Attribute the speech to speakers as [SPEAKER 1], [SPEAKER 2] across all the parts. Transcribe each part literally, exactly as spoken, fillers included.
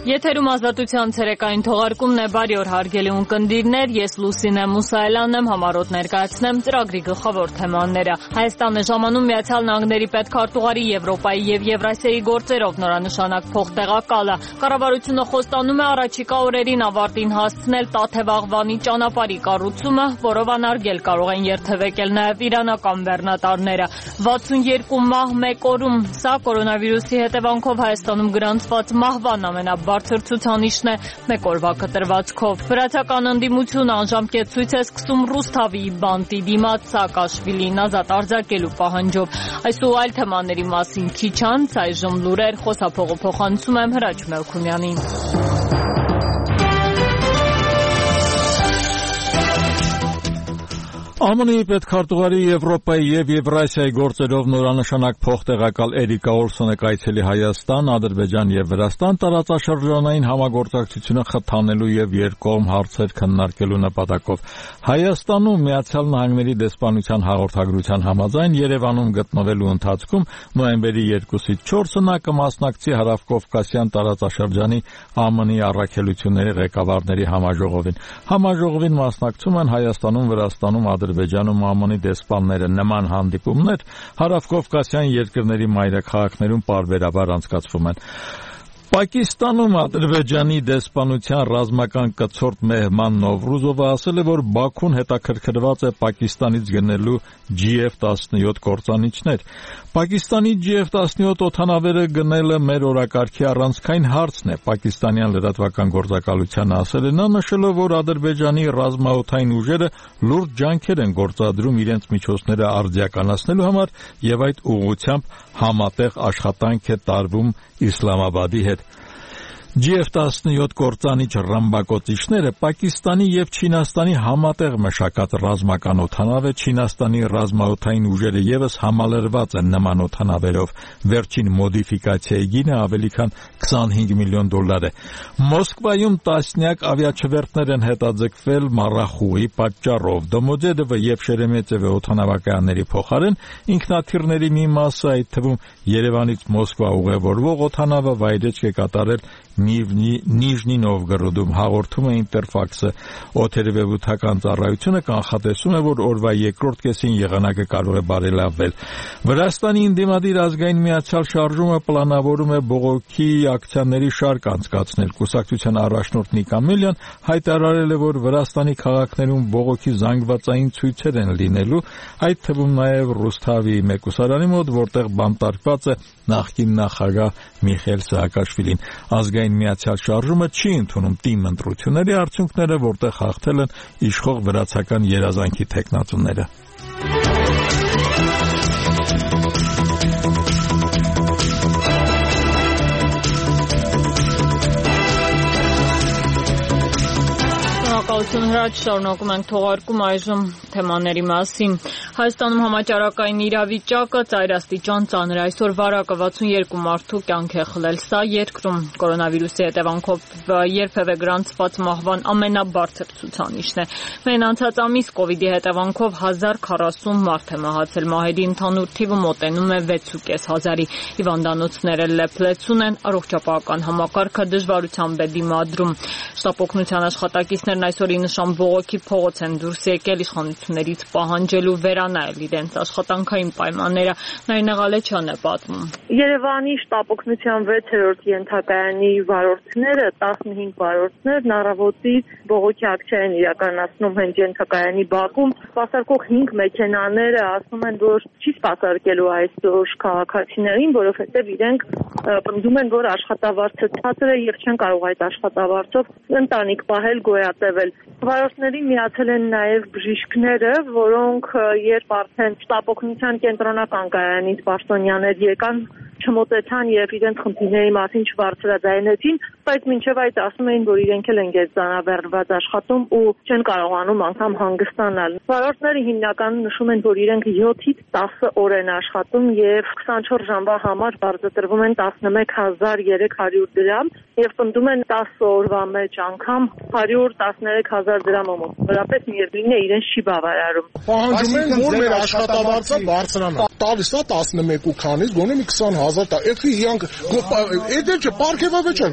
[SPEAKER 1] Եթերում ազատության ցերեկային թողարկումն է, բարի օր հարգելի ունկնդիրներ, ես Լուսինե Մուսայելյանն եմ, համառոտ ներկայացնեմ ծրագրի գլխավոր թեմաները։ Հայաստանը ժամանում Միացյալ Նահանգների պետքարտուղարի Եվրոպայի եւ Եվրասիայի գործերով նորանշանակ փոխտեղակալը։ Կառավարությունը խոստանում է առաջիկա օրերին ավարտին հասցնել Տաթև-Աղվանի ճանապարհի կառուցումը, որով անարգել կարող են երթևեկել նաեւ իրանական բեռնատարները։ վաթսունյերկու մահ մեկ օրում, սա կորոնավիրուսի հետևանքով Հայաստանում գրանցված մահվան ամենաբարձր ցուցանիշն է մեկ օրվա կտրվածքով։ Վրացական ընդդիմությունը անժամկետ ցույց է սկսում Ռուսթավիի բանտի դիմաց Սաակաշվիլին ազատ արձակելու պահանջով։ Այս ու այլ թեմաների մասին քիչ անց այժմ լուրեր, խոսափողը փոխանցում եմ Հրաչ Մելքումյանին։
[SPEAKER 2] ԱՄՆ-ի պետքարտուղարի Եվրոպայի եւ Եվրասիայի գործերով նորանշանակ փոխտեղակալ Էրիկա Օլսոնը կայցելի Հայաստան, Ադրբեջան եւ Վրաստան տարածաշրջանային համագործակցությունը խթանելու եւ երկկողմ հարցեր քննարկելու նպատակով։ Հայաստանում Միացյալ Նահանգների դեսպանության հաղորդագրության համաձայն Երևանում գտնվելու ընթացքում նոյեմբերի երկուսից չորսը նա կմասնակցի Հարավկովկասյան տարածաշրջանի ԱՄՆ-ի առաքելությունների ղեկավարների համաժողովին։ Համաժողովին մասնակցում են Հայաստանում, Վրաստանում, Ադրբեջանում ԱՄՆ-ի դեսպանները։ Նման հանդիպումներ Հարավկովկասյան երկրների մայրաքաղաքներում պարբերաբար անցկացվում են։ Պակիստանում Ադրբեջանի դեսպանության ռազմական կցորդ Մեհման Նովրուզովը ասել է, որ Բաքուն հետաքրքրված է Պակիստանից գնելու Ջի Էֆ տասնյոթ կործանիչներ։ Պակիստանի Ջի Էֆ տասնյոթ օդանավերը գնելը մեր օրակարգի առանցքային հարցն է, պակիստանյան լրատվական գործակալությանը ասել է նա, նշելով, որ Ադրբեջանի ռազմաօդային ուժերը լուրջ ջանքեր են գործադրում իրենց միջոցները արդիականացնելու համար եւ այդ ուղղությամբ համատեղ աշխատանք է տարվում Իսլամաբադի հետ։ Ջի Էֆ տասնյոթ կործանիչ ռմբակոծիչները Պակիստանի եւ Չինաստանի համատեղ մշակած ռազմական օդանավ է, Չինաստանի ռազմաօդային ուժերը եւս համալրված են նման օդանավերով։ Վերջին մոդիֆիկացիայի գինը ավելի քան քսանհինգ միլիոն դոլար է։ Մոսկվայում տասնյակ ավիաչվերթներ են հետաձգվել մառախուղի պատճառով։ Դոմոդեդովը եւ Շերեմետյևը օդանավակայանների փոխարեն ինքնաթիռների մի մասը, այդ թվում Երևանից Մոսկվա ուղևորվող օդանավը վայրեջք է կատարել Նիժնի Նովգորոդում, հաղորդում է Ինտերֆաքսը։ Օդերևութական ծառայությունը կանխատեսում է, որ օրվա երկրորդ կեսին եղանակը կարող է բարելավվել։ Վրաստանի ընդդիմադիր ազգային միացյալ շարժումը պլանավորում է բողոքի ակցիաների շարք անցկացնել։ Կուսակցության առաջնորդ Նիկա Մելյան հայտարարել է, որ Վրաստանի քաղաքներում բողոքի զանգվածային ցույցեր են լինելու, այդ թվում նաև Ռուսթավիի մեկուսարանի մոտ, որտեղ բանտարկված է նախկին նախագահ Միխայիլ Սաակաշվիլին։ Ազգային միացյալ շարժումը չի ընդունում տիմ ընտրությունների արդյունքները, որտեղ հաղթել են իշխող վրացական երազանքի թեկնածուները։
[SPEAKER 1] Հրաչ շարունակում ենք թողարկում այժմ թեմաների մասին։ Հայաստանում համաճարակային իրավիճակը ծայրաստիճան ծանր է։ Այսօր վարակը վաթսունյերկու մարդու կյանք է խլել։ Սա երկրում կորոնավիրուսի հետևանքով երբևէ գրանցված մահվան ամենաբարձր ցուցանիշն է։ Մեն անցած ամիս կովիդի հետևանքով հազար քառասուն մարդ է մահացել։ Մահերի ընդհանուր թիվը մոտենում է վեցուկես հազարի։ Հիվանդանոցները լեփլեցուն են, առողջապահական համակարգը դժվարությամբ է դիմադրում։ Շտապօգնության աշխատակիցներն այսօր նշան բողոքի փողոց են դուրս եկել իշխանություններից պահանջելու վերանայել իրենց աշխատանքային պայմանները։ Նայինե Ղալեչյանն է պատմում։
[SPEAKER 3] Երևանի շտապօգնության վեցերորդ ենթակայանի վարորդները, տասնհինգ վարորդներն առավոտից բողոքի ակցիա են իրականացնում հենց ենթակայանի բակում։ Սպասարկող հինգ մեքենաները ասում են, որ չի սպասարկելու այսօր քաղաքացիներին, որովհետև իրենք պնդում են, որ աշխատավարձը ցածր է եւ չեն կարող այդ աշխատավարձով ընտանիք պահել, գոյատևել։ Վարորդներին միացել են նաև բժիշկները, որոնք երբ արդեն շտապօգնության կենտրոնական կայանից պաշտոնյաներ եկան, չմոտեցան եւ իրենց խնդիրների մասին չբարձրաձայնեցին, բայց մինչեւ այդ ասում էին, որ իրենք էլ են գերձանաբեռնված աշխատում ու չեն կարողանում անգամ հանգստանալ։ Վարորդները հիմնականում նշում են, որ իրենք յոթից տասը օր են աշխատում եւ քսանչորս ժամվա համար բարձրատրվում են տասնմեկ հազար երեք հարյուր դրամ եւ պնդում են տասը օրվա մեջ անգամ հարյուր տասներեք հազար դրամը մոտավորապես միևնույնն է իրենց չի բավարարում։
[SPEAKER 4] Պահանջում են, որ մեր աշխատավարձը բարձրանա։ Տալիս է տասնմեկ ու քանից գոնե մի քսան հազար տա։ Էդի իրանք էդ չէ, պարգևավեճեր գոնե տա։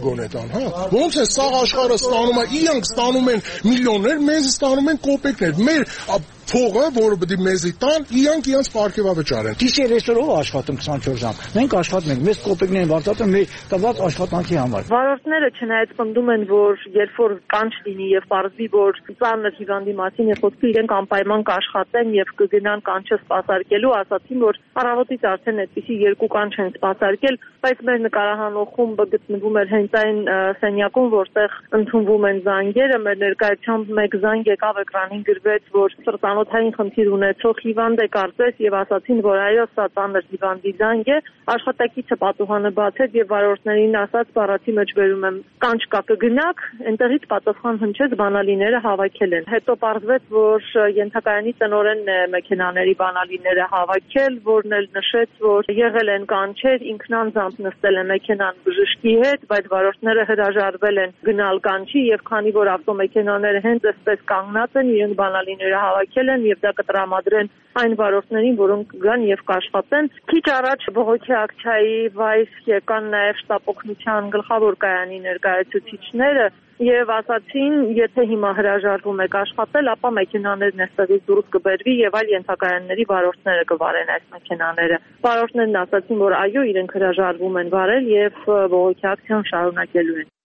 [SPEAKER 4] բան, հա։ Ոնց է սաղ աշխարհը ստանում է, իրանք ստանում են միլիոններ, մեզ ստանում են կոպեկներ։ Մեր փողը, որը պետք է մեզի տան, իրանք իրանք պարգևավճար են։
[SPEAKER 5] Գիշեր այսօր ով աշխատում քսանչորս ժամ։ Մենք աշխատում ենք, մեզ կոպեկներ են վարձատրում մեր տված աշխատանքի համար։
[SPEAKER 3] Վարորդները չնայած պնդում են, որ երբ որ կանչ լինի եւ պարզվի, որ ծանր հիվանդի մասին է խոսքը, իրենք անպայման կաշխատեն եւ կգնան կանչը սպասարկելու, ասացին, որ առավոտից արդեն այդպիսի երկու կանչ են սպասարկել, բայց մեր նկարահանող խումբը գտնվում էր հենց այն սենյակում, որտեղ ընդունվում են զանգերը, մեր ներկայությամբ մեկ զանգ եկավ էկրանին գրվեց, որ սրտանոթային խնդիր ունեցող հիվանդ է կարծես եւ ասացին, որ այո, սա ծանր հիվանդի զանգ է, աշխատակիցը պատուհանը բացեց եւ վարորդներին ասաց, բառացի մեջ վերում եմ, կանչ կա կգնաք, այնտեղից պատասխան հնչեց, բանալիները հավաքել են։ Հետո պարզվեց, որ ենթակայանի տնօրենն է մեքենաների բանալիները հավաքել, որն էլ նշեց, որ եղել են կանչեր, ինքնանձամբ նստել է մեքենան բժշկի հետ, բայց վարորդները հրաժարվել են գնալ կանչի եւ քանի որ ավտոմեքենաները հենց այսպես կանգնած են, իրենք բանալիները հավաքել են եւ դա կտրամադրեն այն վարորդներին, որոնք կգան եւ կաշխատեն։ Քիչ առաջ բողոքի ակցիայի վայր եկան նաեւ շտապօգնության գլխավոր կայանի ներկայացուցիչները եւ ասացին, եթե հիմա հրաժարվում եք աշխատել, ապա մեքենաներն այստեղից դուրս կբերվի եւ այլ ենթակայանների վարորդները կվարեն այս մեքենաները։ Վարորդներն ասացին, որ այո, իրենք հրաժարվում են վարել եւ բողոքի ակցիան շարունակելու են։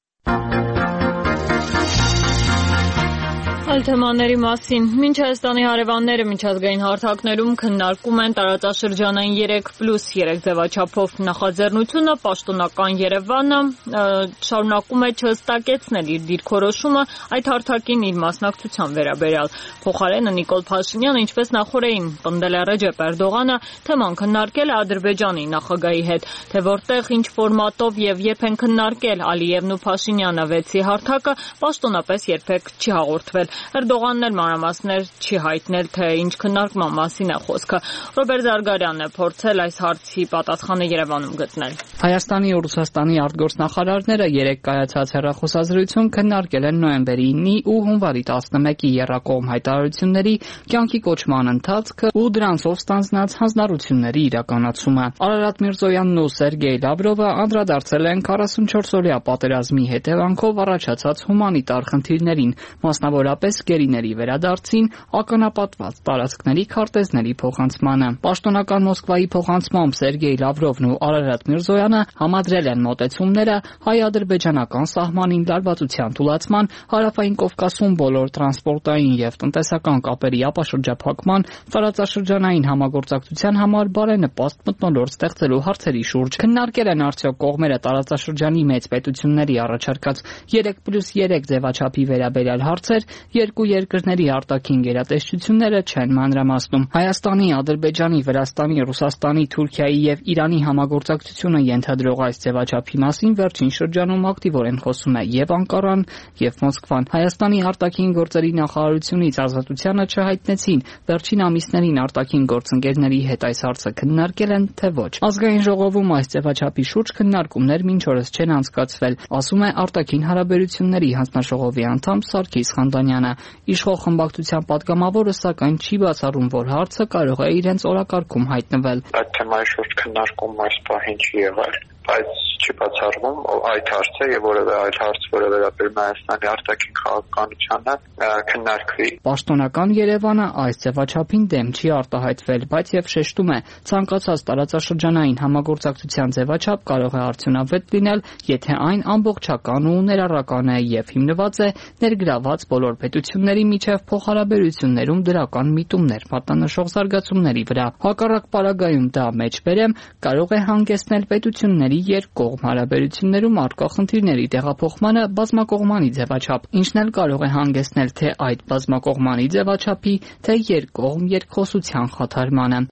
[SPEAKER 1] Այլ թեմաների մասին մինչ Հայաստանի հարևանները միջազգային հարթակներում քննարկում են տարածաշրջանային երեք պլյուս երեք ձևաչափով նախաձեռնությունը, պաշտոնական Երևանը շարունակում է չհստակեցնել իր դիրքորոշումը այդ հարթակին իր մասնակցության վերաբերյալ։ Փոխարենը Նիկոլ Փաշինյանը, ինչպես նախորդին պնդել է Ռեջեփ Էրդողանը, թեման քննարկել է Ադրբեջանի նախագահի հետ, թե որտեղ ինչ ֆորմատով եւ երբ են քննարկել Ալիևն ու Փաշինյանը վեցի հարթակը, պաշտոնապես երբեք չի հաղորդվել։ Էրդողանն էլ մանրամասներ չի հայտնել, թե ինչ քննարկման մասին է խոսքը։ Ռոբերտ Զարգարյանն է փորձել այս հարցի պատասխանը Երևանում գտնել։
[SPEAKER 6] Հայաստանի ու Ռուսաստանի արտգործնախարարները երեք կայացած հեռախոսազրույցում քննարկել են նոյեմբերի ինի ու հունվարի տասնմեկի եռակողմ հայտարարությունների կյանքի կոչման ընթացքը ու դրանցով ստանձնած հանձնառությունների իրականացումը։ Արարատ Միրզոյանն ու Սերգեյ Լավրովը անդրադարձել են քառասունչորս-օրյա պատերազմի հետևանքով առաջացած հումանիտար խնդիրներին, մասնավորապես գերիների վերադարձին, ականապատված տարածքների քարտեզների փոխանցմանը։ Պաշտոնական Մոսկվայի փոխանցմամբ Սերգեյ Լավրովն ու Արարատ Միրզոյանը համադրել են մոտեցումները հայ-ադրբեջանական սահմանին լարվածության թուլացման, հարավային Կովկասում բոլոր տրանսպորտային եւ տնտեսական կապերի ապաշրջափակման, տարածաշրջանային համագործակցության համար բարենպաստ մթնոլորտ ստեղծելու հարցերի շուրջ։ Քննարկել են արդյոք կողմերը տարածաշրջանի մեծ պետությունների առաջարկած երեք պլյուս երեք ձևաչափի վերաբերյալ հարցեր, երկու երկրների արտաքին գերատեսչությունները չեն մանրամասնում։ Հայաստանի, Ադրբեջանի, Վրաստանի, Ռուսաստանի, Թուրքիայի եւ Իրանի համագործակցությունը ենթադրող այս ձևաչափի մասին վերջին շրջանում ակտիվորեն խոսում է եւ Անկարան, եւ Մոսկվան։ Հայաստանի արտաքին գործերի նախարարությունից Ազատությանը չհայտնեցին վերջին ամիսներին արտաքին գործընկերների հետ այս հարցը քննարկել են, թե ոչ։ Ազգային ժողովում այս ձևաչափի շուրջ քննարկումներ մինչ օրս չեն անցկացվել, ասում է արտաքին հարաբերությունների հանձնաժողովի անդամ Սարգիս Խանդանյանը։ Իշխող խմբակցության պատգամավորը սակայն չի բացառում, որ հարցը կարող է իրենց օրակարգում հայտնվել։
[SPEAKER 7] Այդ թեմայի շուրջ քննարկում այս պահին չի եղել, բայց չի բացառվում այդ հարցը եւ որևէ այլ հարց, որը վերաբերում է Հայաստանի արտաքին քաղաքականությանը, քննարկվի։
[SPEAKER 6] Պաշտոնական Երևանը այս ձևաչափին դեմ չի արտահայտվել, բայց եւ շեշտում է, ցանկացած տարածաշրջանային համագործակցության ձևաչափ կարող է արդյունավետ լինել, եթե այն ամբողջական ու ներառական է եւ հիմնված է ներգրաված բոլոր պետությունների միջև փոխհարաբերություններում դրական միտումներ մատնանշող զարգացումների վրա։ Հակառակ պարագայում դա մեջբերեմ կարող է հանգեցնել պետությունների երկկողմ հարաբերություններում առկա խնդիրների տեղափոխմանը բազմակողմանի ձևաչափ, ինչն էլ կարող է հանգեցնել թե այդ բազմակողմանի ձևաչափի, թե երկկողմ երկխոսության խաթարմանը։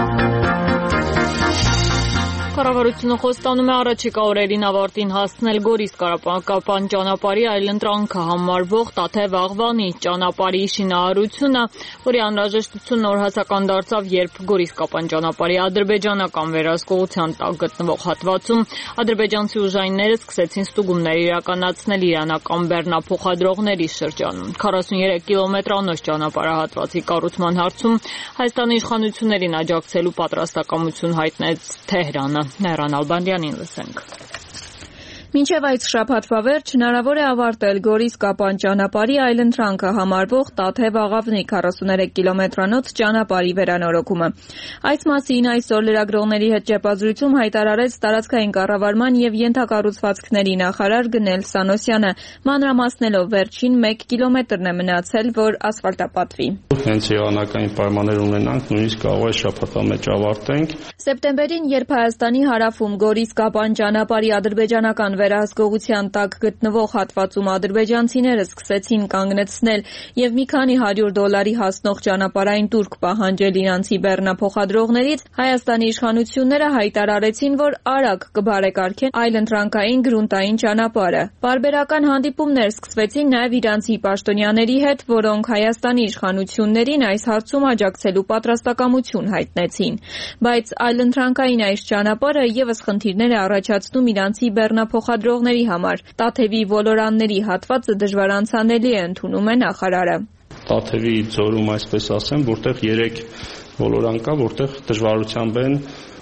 [SPEAKER 1] Կառավարությունը խոստանում է առաջիկա օրերին ավարտին հասցնել Գորիս Կարապան ճանապարհի այլընտրանքը համարվող Տաթև-Աղվանի ճանապարհի շինարարությունը, որի անհրաժեշտությունն օրհասական դարձավ, երբ Գորիս Կապան ճանապարհի ադրբեջանական վերահսկողության տակ գտնվող հատվածում ադրբեջանցի ուժայինները սկսեցին ստուգումներ իրականացնել իրանական բեռնափոխադրողների շրջանում։ քառասուներեք կիլոմետրանոց ճանապարհահատվածի կառուցման հարցում Հայաստանի իշխանություններին աջակցելու պատրաստակամություն հայտնեց Թեհրանը։ Նայրան Ալբանդյանին լսենք։
[SPEAKER 8] Մինչև այդ շաբաթվա վերջ հնարավոր է ավարտել Գորիս-Կապան ճանապարհի այլընտրանքը համարվող Տաթև-Աղավնի քառասուներեք կիլոմետրանոց ճանապարհի վերանորոգումը։ Այս մասին այսօր լրագրողների հետ ճեպազրույցում հայտարարեց տարածքային կառավարման եւ ենթակառուցվածքների նախարար Գնել Սանոսյանը, մանրամասնելով վերջին մեկ կիլոմետրն է մնացել, որ ասֆալտապատվի։
[SPEAKER 9] Հենց եղանակային պայմաններ ունենանք, նույնիսկ կարող է շաբաթվա մեջ ավարտենք։
[SPEAKER 8] Սեպտեմբերին, երբ Հայաստանի հարավում Գորիս-Կապան ճանապարհի ադրբեջանական վերահսկողության տակ գտնվող հատվածում ադրբեջանցիները սկսեցին կանգնեցնել եւ մի քանի հարյուր դոլարի հասնող ճանապարհային տուրք պահանջել իրանցի բեռնափոխադրողներից, Հայաստանի իշխանությունները հայտարարեցին, որ արագ կբարեկարգեն այլընտրանքային գրունտային ճանապարհը։ Բարբերական հանդիպումներ սկսվեցին նաեւ իրանցի պաշտոնյաների հետ, որոնք Հայաստանի իշխանություններին այս հարցում աջակցելու պատրաստակամություն հայտնեցին, բայց այլընտրանքային այս ճանապարհը եւս խնդիրներ է առաջացնում իրանցի բեռնափոխադրողների համար։ Տաթևի ոլորանների հատվածը դժվարանցանելի է, ընդունում է նախարարը։
[SPEAKER 9] Տաթևի ձորում, այսպես ասեմ, որտեղ երեք ոլորան կա, որտեղ դժվարությամբ են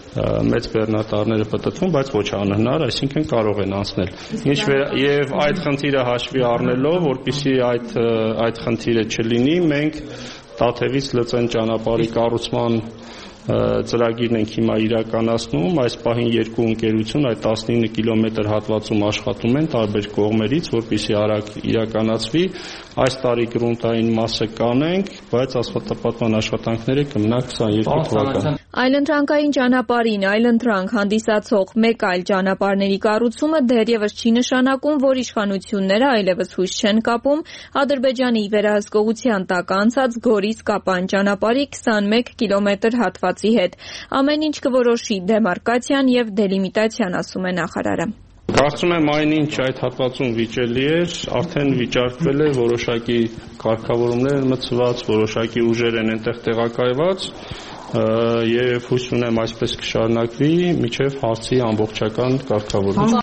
[SPEAKER 9] մեծ բեռնատարները պտտվում, բայց ոչ անհնար, այսինքն կարող են անցնել։ Ինչ եւ այդ խնդիրը հաշվի առնելով, որպեսզի այդ այդ խնդիրը չլինի, մենք Տաթևից Լծեն ճանապարհի կառուցման ծրագիրն ենք հիմա իրականացնում, այս պահին երկու ընկերություն այդ տասնինը կիլոմետր հատվածում աշխատում են տարբեր կողմերից, որպեսզի արագ իրականացվի։ Այս տարի գրունտային մասը կանենք, բայց ասֆալտապատման աշխատանքները կմնա քսաներկու թվական։
[SPEAKER 8] Այլընտրանքային ճանապարհին այլընտրանք հանդիսացող մեկ այլ ճանապարհների կառուցումը դեռևս չի նշանակում, որ իշխանությունները այլևս հույս չեն կապում Ադրբեջանի վերահսկողության տակ անցած Գորիս-Կապան ճանապարհի քսանմեկ կիլոմետր հատվածի հետ։ Ամեն ինչ կորոշի դեմարկացիան եւ դելիմիտացիան, ասում է նախարարը։
[SPEAKER 9] Կարծում եմ այնինչ այդ հատվածում վիճելի էր, արդեն վիճարկվել է, որոշակի կարգավորումներ են մտցված, որոշակի ուժեր են այնտեղ տեղակայված եւ հույս ունեմ այսպես կշարունակվի մինչեւ հարցի ամբողջական կարգավորում։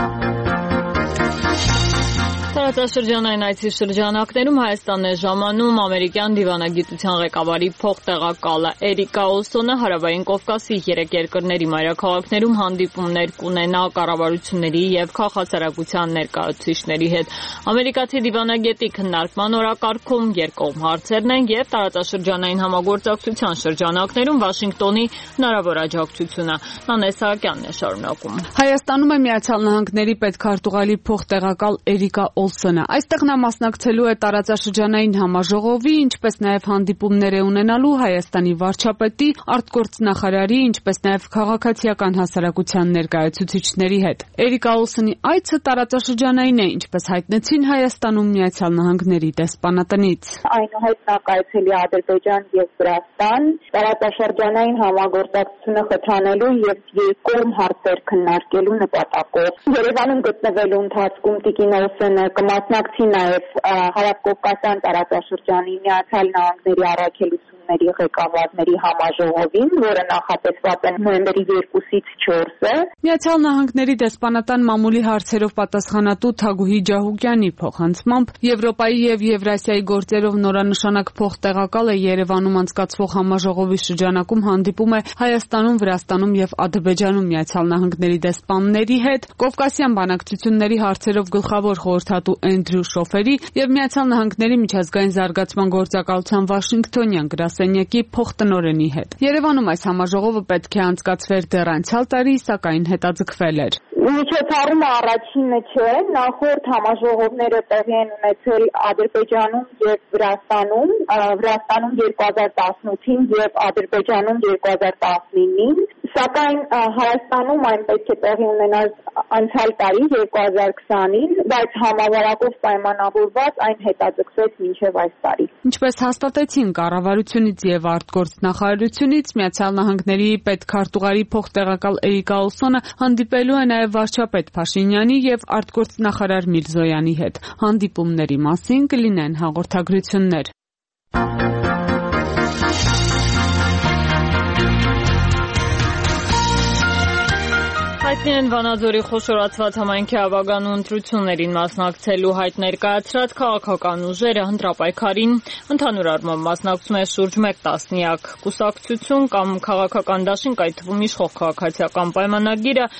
[SPEAKER 1] Տարածաշրջանային այցի շրջանակներում Հայաստանն է ժամանում ամերիկյան դիվանագիտության ղեկավարի փոխտեղակալը Էրիկա Օլսոնը հարավային Կովկասի երեք երկրների մայրաքաղաքներում հանդիպումներ կունենա կառավարությունների եւ քաղաքացիական ներկայացուցիչների հետ։ Ամերիկացի դիվանագետի քննարկման օրակարգում երկկողմ հարցերն են եւ տարածաշրջանային համագործակցության շրջանակներում Վաշինգտոնի հնարավոր աջակցությունը։ Նանե Սահակյանն է շարունակում։
[SPEAKER 6] Հայաստանում է Միացյալ Նահանգների պետքարտուղարի փոխտեղակալ Էրիկա Օլսոնը։ Այստեղ նա մասնակցելու է տարածաշրջանային համաժողովի, ինչպես նաև հանդիպումներ է ունենալու Հայաստանի վարչապետի, արտգործնախարարի, ինչպես նաև քաղաքացիական հասարակության ներկայացուցիչների հետ։ Էրիկա Օլսոնի այցը տարածաշրջանային է, ինչպես հայտնեցին Հայաստանում Միացյալ Նահանգների դեսպանատնից։
[SPEAKER 3] Այնուհետ նա կայցելի Ադրբեջան եւ Վրաստան, տարածաշրջանային համագործակցությունը խթանելու եւ երկկողմ հարցեր քննարկելու նպատակով։ Երևանում գտնվելու ընթացքում Տիկին Օլսոնը կմասնակցի նաև Հարավկովկասյան տարածաշրջանի Միացյալ Նահանգների առաքելությունների ղեկավարների համաժողովին, որը նախատեսված է նոյեմբերի երկուսից չորսը։
[SPEAKER 6] Միացյալ Նահանգների դեսպանատան մամուլի հարցերով պատասխանատու Թագուհի Ջահուկյանի փոխանցմամբ Եվրոպայի եւ Եվրասիայի գործերով նորանշանակ փոխտեղակալը Երևանում անցկացվող համաժողովի շրջանակում հանդիպում է Հայաստանում, Վրաստանում եւ Ադրբեջանում Միացյալ Նահանգների դեսպանների հետ, Կովկասյան բանակցությունների հարցերով գլխավոր խորհրդատու Էնդրյու Շոֆերի եւ Միացյալ Նահանգների միջազգային զարգացման գործակալության Վաշինգտոնյան գրասենյակի փոխտնօրենի հետ։ Երևանում այս համաժողովը պետք է անցկացվեր դեռ անցյալ տարի, սակայն հետաձգվել էր։
[SPEAKER 3] Միջոցառումը առաջինը չէ, նախորդ համաժողովները տեղի են ունեցել Ադրբեջանում եւ Վրաստանում, Վրաստանում երկու հազար տասնութին եւ Ադրբեջանում երկու հազար տասնինին, սակայն Հայաստանում այն պետք է տեղի ունենար անցյալ տարի երկու հազար քսանին, բայց համավարակով պայմանավորված այն հետաձգվեց մինչև այս տարի։
[SPEAKER 6] Ինչպես հաստատեցին կառավարությունից եւ արտգործնախարարությունից, Միացյալ Նահանգների պետքարտուղարի փոխտեղակալ Էրիկա Օլսոնը հանդիպելու է նաեւ վարչապետ Փաշինյանի եւ արտգործնախարար Միրզոյանի հետ։ Հանդիպումների մասին կլինեն հաղորդագրություններ։
[SPEAKER 1] Հայտնի են Վանաձորի խոշորացված համայնքի ավագանու ընտրություններին մասնակցելու հայտ ներկայացրած քաղաքական ուժերը ընտրապայքարին ընդհանուր առմամբ մասնակցում է շուրջ մեկ տասնյակ կուսակցություն կամ քաղաքական դաշինք, այդ թվում իշխող քաղաքացիական պայմանագիրը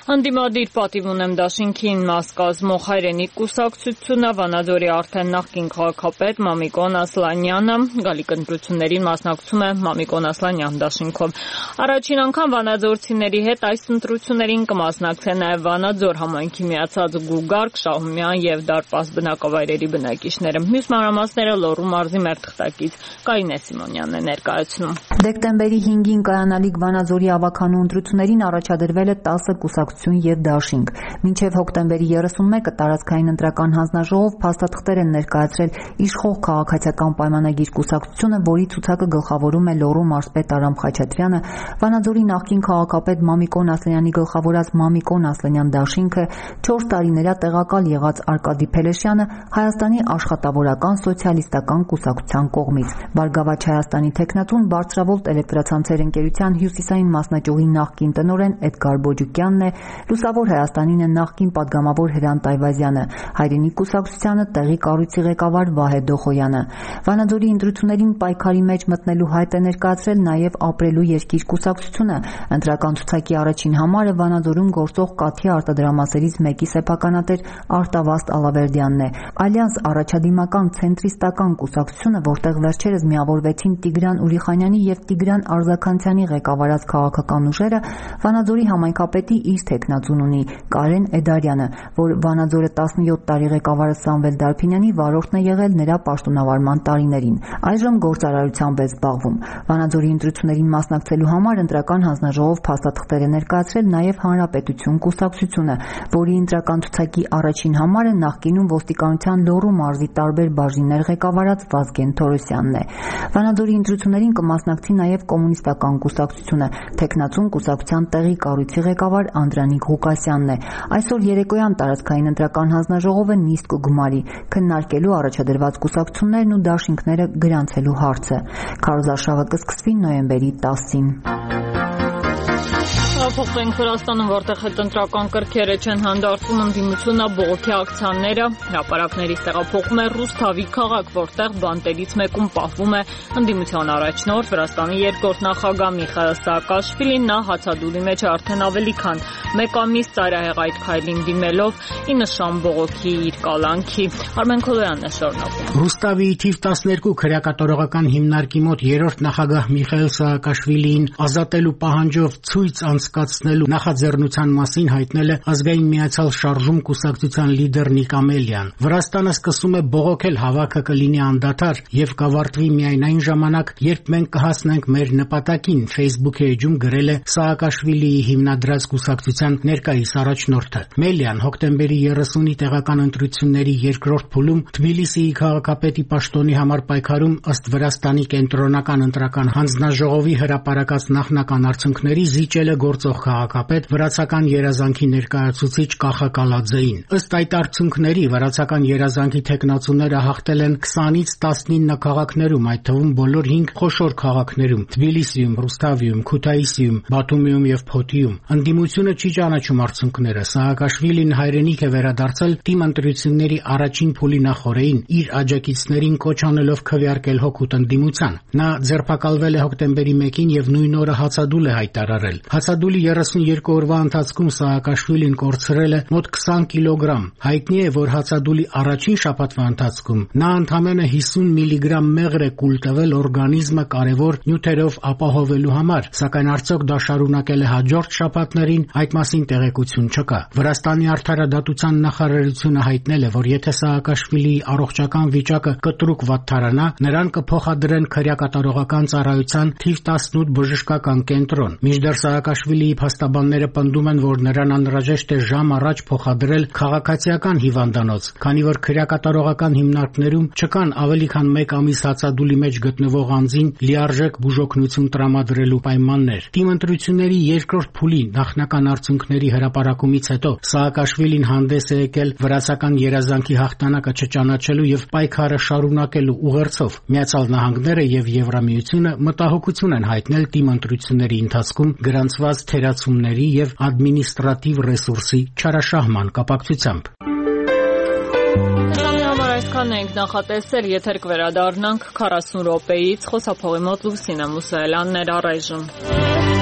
[SPEAKER 1] Ընդդիմադիր պատիվ ունեմ դաշինքին մաս կազմող Հայրենիք կուսակցությունը, Վանաձորի արդեն նախկին քաղաքապետ Մամիկոն Ասլանյանը գալիք ընտրություններին մասնակցում է Մամիկոն Ասլանյան դաշինքով։ Առաջին անգամ վանաձորցիների հետ այս ընտրություններին կմասնակցեն նաև Վանաձոր համայնքի միացած Գուգարք, Շահումյան եւ Դարպաս բնակավայրերի բնակիչները։ Մյուս մանրամասները Լոռու մարզի մեր թղթակից Կարինե Սիմոնյանն է ներկայացնում։
[SPEAKER 10] Դեկտեմբերի հինգին կայանալիք Վանաձորի ավականու ընտրություններին առաջադրվել է տասը կուսակցություն եւ դաշինք։ Մինչեւ հոկտեմբերի երեսունմեկը տարածքային ընտրական հանձնաժողով փաստաթղթեր են ներկայացրել իշխող քաղաքացիական պայմանագիր կուսակցությունը, որի ցուցակը գլխավորում է Լոռու մարզպետ Արամ Խաչատրյանը, Վանաձորի նախկին քաղաքապետ Մամիկոն Ասլանյանի գլխավորած Մամիկոն Ասլանյան դաշինքը, չորս տարիներա տեղակալ եղած Արկադի Փելեշյանը Հայաստանի աշխատավորական սոցիալիստական կուսակցության կողմից։ Բարգավաճ Հայաստանի թեկնածուն Բարձրավոլտ էլեկտրացանցեր ընկերության հյուսիսային մասնաճյուղի նախկին տնօրեն Էդգար Բոջուկյանն է, Լուսավոր Հայաստանին է նախկին պատգամավոր Հրանտ Այվազյանը, Հայրենիք կուսակցությանը տեղի կառույցի ղեկավար Վահե Դոխոյանը։ Վանաձորի ընտրություններին պայքարի մեջ մտնելու հայտ է ներկայացրել նաև Ապրելու երկիր կուսակցությունը։ Ընտրական ցուցակի առաջին համարը Վանաձորում գործող Կաթի արտադրամասերից մեկի սեփականատեր Արտավաստ Ալավերդյանն է։ Ալյանս առաջադիմական ցենտրիստական կուսակցությունը, որտեղ վերջերս միավորվեցին Տիգրան Ուրիխանյանի եւ Տիգրան Արզականցյանի ղեկավարած քաղաքական ուժերը, Վանաձորի համայնքապետի իր թեկնածուն ունի Կարեն Էդարյանը, որ Վանաձորը տասնյոթ տարի ղեկավարը Սամվել Դարփինյանի վարորդն է եղել նրա պաշտոնավարման տարիներին։ Այժմ գործարարությամբ է զբաղվում։ Վանաձորի ընտրություններին մասնակցելու համար ընտրական հանձնաժողով փաստաթղթեր է ներկայացրել նաև Հանրապետություն կուսակցությունը, որի ընտրական ցուցակի առաջին համարը նախկինում ոստիկանության Լոռու մարզի տարբեր բաժիններ ղեկավարած Վազգեն Թորոսյանն է։ Վանաձորի ընտրություններին կմասնակցի նաև կոմունիստական կուսակցությունը, թեկնածուն կուսակցության տեղի կառույցի ղեկավար Անդրանիկ Ղուկասյանն է։ Այսօր երեկոյան տարածքային ընտրական հանձնաժողովը նիստ կգումարի, քննարկելու առաջադրված կուսակցություններն ու դաշինքները գրանցելու հարցը։ Քարոզարշավը կսկսվի նոյեմբերի տասին։
[SPEAKER 1] Փոխենք Վրաստանում, որտեղ հետընտրական կրքերը չեն հանդարտվում, ընդդիմությունը բողոքի ակցիաները, հրապարակներից տեղափոխում է Ռուսթավի քաղաք, որտեղ բանտերից մեկում պահվում է ընդդիմության առաջնորդ Վրաստանի երկրորդ նախագահ Միխայիլ Սաակաշվիլին։ Նա հացադուլի մեջ արդեն ավելի քան մեկ ամիս ծայրահեղ այդ քայլին դիմելով ի նշան բողոքի իր կալանքի։ Արմեն Քոլոյանն է շարունակում։
[SPEAKER 11] Ռուստավի թիվ տասներկու քրեակատարողական հիմնարկի մոտ երրորդ նախագահ Միխայիլ Սաակաշվիլիին ազատելու պահանջով ցույց անցկացնելու նախաձեռնության մասին հայտնել է Ազգային միացյալ շարժում կուսակցության լիդեր Նիկ Ամելյան։ Վրաստանը սկսում է բողոքել, հավաքը կլինի անդադար եւ կավարտվի միայն այն ժամանակ, երբ մենք կհասնենք մեր նպատակին, Facebook-ի էջում գրել է Սաակաշվիլիի հիմնադրած կուսակցության ներկայիս առաջնորդը։ Մելյան հոկտեմբերի երեսունի տեղական ընտրությունների երկրորդ փուլում Թբիլիսիի քաղաքապետի պաշտոնի համար պայքարում ըստ Վրաստանի կենտրոնական ընտրական հանձնաժողովի հրապարակած նախնական արդյունքների զիջել է գործող քաղաքապետ վրացական երազանքի ներկայացուցիչ Կախա Կալաձեին։ Ըստ այդ արդյունքների վրացական երազանքի թեկնածուները հաղթել են քսանից տասնինը քաղաքներում, այդ թվում բոլոր հինգ խոշոր քաղաքներում՝ Թբիլիսիում, Ռուստավիում, Քութայիսիում, Բաթումիում եւ Փոթիում։ Ընդդիմությունը չի ճանաչում արդյունքները։ Սաակաշվիլին հայրենիք է վերադարձել թիմ ընտրությունների առաջին փուլի նախօրեին, իր աջակիցներին կոչ անելով քվեարկել հօգուտ ընդդիմության։ Նա ձերբակալվել է հոկտեմբերի մեկին եւ նույն օրը հացադուլ է հայտարարել։ Հացադուլի երեսունյոթ օրվա ընթացքում Սաակաշվիլին կորցրել է մոտ քսան կիլոգրամ։ Հայտնի է, որ հացադուլի առաջին շաբաթվա ընթացքում նա ընդամենը հիսուն միլիգրամ մեղր է կուլ տվել օրգանիզմը կարևոր նյութերով ապահովելու համար, սակայն արդյոք դա շարունակել է հաջորդ շաբաթներին, այդ մասին տեղեկություն չկա։ Վրաստանի արդարադատության նախարարությունը հայտնել է, որ եթե Սաակաշվիլիի առողջական վիճակը կտրուկ վատթարանա, նրան կփոխադրեն քրեակատարողական ծառայության թիվ տասնութ բժշկական կենտրոն։ Մինչդեռ Սաակաշվիլիի փաստաբանները պնդում են, որ նրան անհրաժեշտ է ժամ առաջ փոխադրել քաղաքացիական հիվանդանոց, քանի որ քրեակատարողական հիմնարկներում չկան ավելի քան մեկ ամիս հացադուլի մեջ գտնվող անձին լիարժեք բուժօգնություն տրամադրելու պայմաններ։ Թիմ ընտրությունների երկրորդ փուլի նախնական արդյունքների հրապարակումից հետո Սաակաշվիլին հանդես է եկել վրացական երազանքի հաղթանակը չճանաչելու եւ պայքարը շարունակելու ուղերձով։ Միացյալ Նահանգները եւ Եվրամիությունը մտահոգություն են հայտնել թիմ ընտրությունների ընթացքում գրանցված թերացումների եւ ադմինիստրատիվ ռեսուրսի չարաշահման կապակցությամբ։
[SPEAKER 1] Այսքան ենք նախատեսել, եթեր կվերադառնանք քառասուն րոպեից, խոսափողի մոտ Լուսինե Մուսայելյանն էր առայժմ։